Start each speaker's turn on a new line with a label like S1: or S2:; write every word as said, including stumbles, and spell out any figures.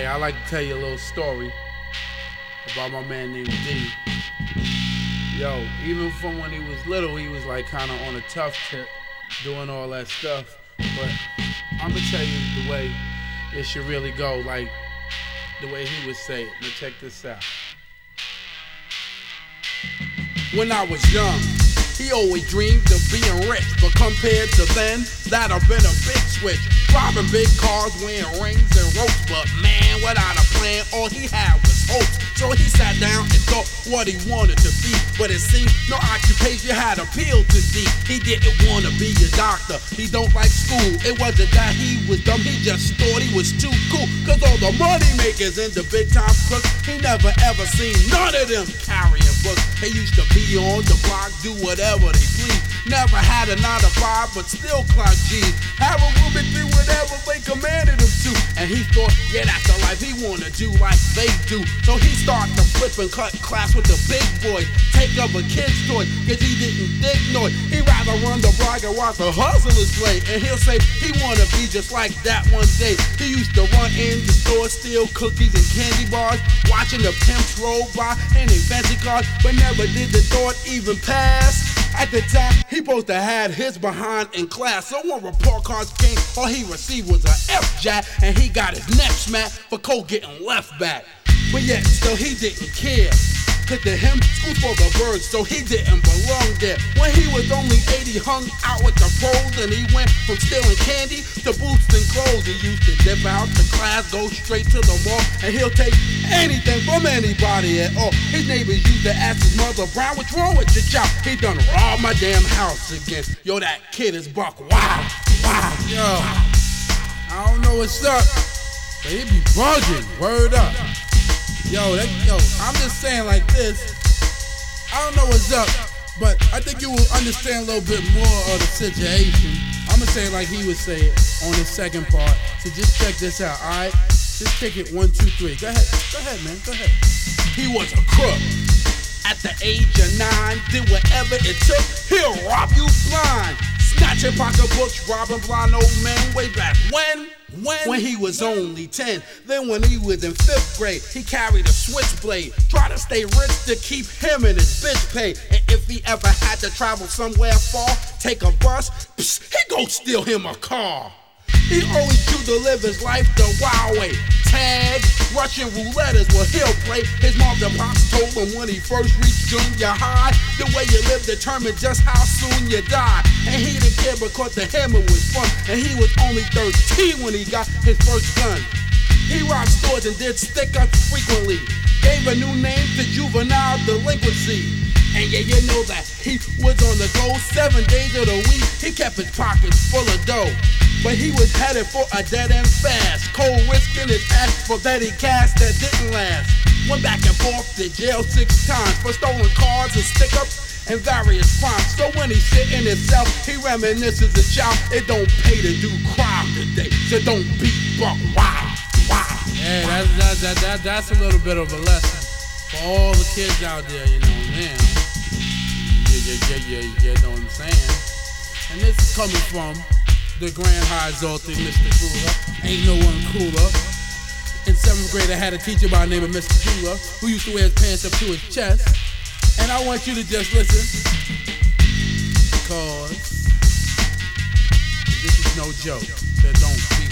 S1: Hey, I like to tell you a little story about my man named D. Yo, even from when he was little, he was like kind of on a tough tip, doing all that stuff. But I'm gonna tell you the way it should really go, like the way he would say it. Now check this out. When I was young, he always dreamed of being rich, but compared to then, that'd have been a big switch. Driving big cars, wearing rings and ropes, but man, without a plan, all he had was hope. So he sat down and thought what he wanted to be, but it seemed no occupation had appealed to D. He didn't want to be a doctor, he don't like school. It wasn't that he was dumb, he just thought he was too cool. Cause all the money makers and the big time crooks, he never ever seen none of them carrying books. They used to be on the block, do whatever they please. Never had a nine to five, but still clock G's. Have a woman do whatever they commanded him to. And he thought, yeah, that's the life he wanna do like they do. So he started to flip and cut class with the big boys, take up a kid's toy, cause he didn't dig noise. He'd rather run the block and watch the hustlers play. And he'll say he wanna be just like that one day. He used to run in the store, steal cookies and candy bars, watching the pimps roll by in their fancy cars, but never did the thought even pass. At the time, he supposed to had his behind in class. So when report cards came, all he received was a F-jack, and he got his neck smacked for cold getting left back. But yet, still he didn't care. Cause to him, school for the birds, so he didn't belong there. When he was only eight, he hung out with the pros, and he went from stealing candy to boots and clothes. He used to dip out to class, go straight to the mall, and he'll take anything from anybody at all. His neighbors used to ask his mother, Brown, what's wrong with your child? He done robbed my damn house again. Yo, that kid is buck wild, wow.
S2: Yo, I don't know what's up, but he be bugging, word up. Yo, that, yo, I'm just saying like this, I don't know what's up, but I think you will understand a little bit more of the situation. I'm gonna say it like he would say it on the second part, so just check this out, alright? Just kick it one, two, three. Go ahead, go ahead, man, go ahead.
S1: He was a crook. At the age of nine, did whatever it took, he'll rob you blind. Snatching pocketbooks, robbing blind old men way back when? When? When he was only ten. Then when he was in fifth grade, he carried a switchblade. Try to stay rich to keep him and his bitch paid. And if he ever had to travel somewhere far, take a bus, psst, he go steal him a car. He always chose to live his life the wild way. Tag, Russian roulette is what he'll play. His mom and pops told him when he first reached junior high, the way you live determines just how soon you die. And he didn't care because to him it was fun. And he was only thirteen when he got his first gun. He robbed stores and did stick-ups frequently. Gave a new name to juvenile delinquency. And yeah, you know that he was on the go seven days of the week. He kept his pockets full of dough, but he was headed for a dead end fast. Cold risking his ass for petty cash that didn't last. Went back and forth to jail six times for stolen cars and stick-ups and various crimes. So when he's sitting himself, he reminisces a child. It don't pay to do crime today, so don't be buck wild, wild.
S2: Hey, that's, that, that, that, that's a little bit of a lesson for all the kids out there, you know, man. Yeah, yeah, yeah, yeah, you know what I'm saying? And this is coming from the Grand High Exalted Mister Cooler. Ain't no one cooler. In seventh grade, I had a teacher by the name of Mister Cooler who used to wear his pants up to his chest. And I want you to just listen, because this is no joke. So don't be